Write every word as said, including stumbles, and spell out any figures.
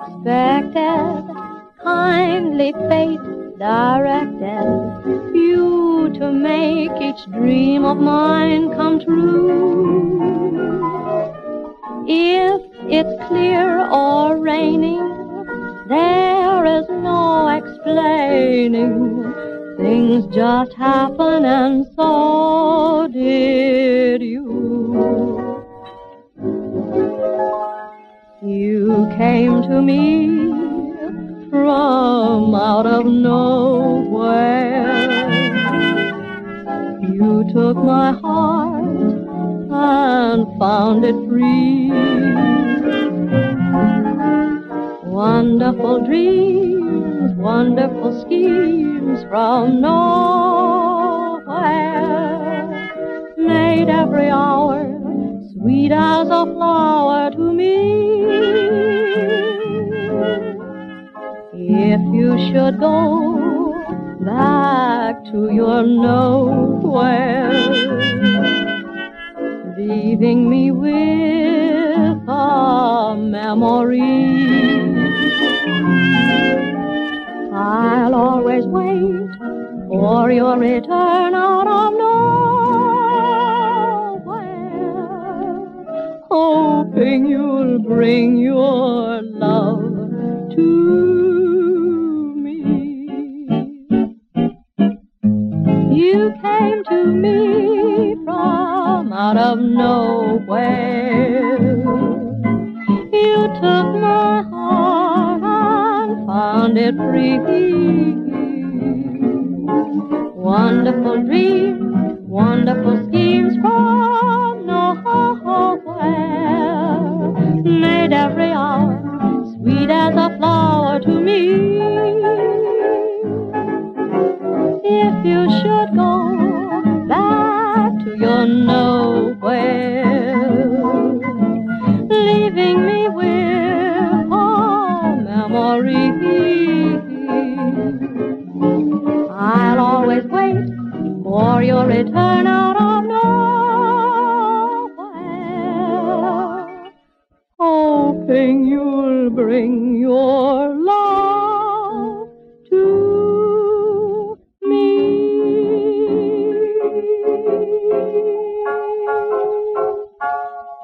unexpected, kindly fate directed you to make each dream of mine come true. If it's clear or raining, there is no explaining. Things just happen, and so did you. You came to me from out of nowhere. You took my heart and found it free. Wonderful dreams, wonderful schemes from nowhere made every hour sweet as a flower to me. If you should go back to your nowhere, leaving me with a memory, I'll always wait for your return out of nowhere, hoping you'll bring your love to me. You came to me from out of nowhere. You took my heart and found it free. Wonderful dreams, wonderful schemes from nowhere made every hour sweet as a flower to me. If you should go back to your nowhere, leaving me with a memory, I'll always wait for your return out of nowhere, hoping you'll bring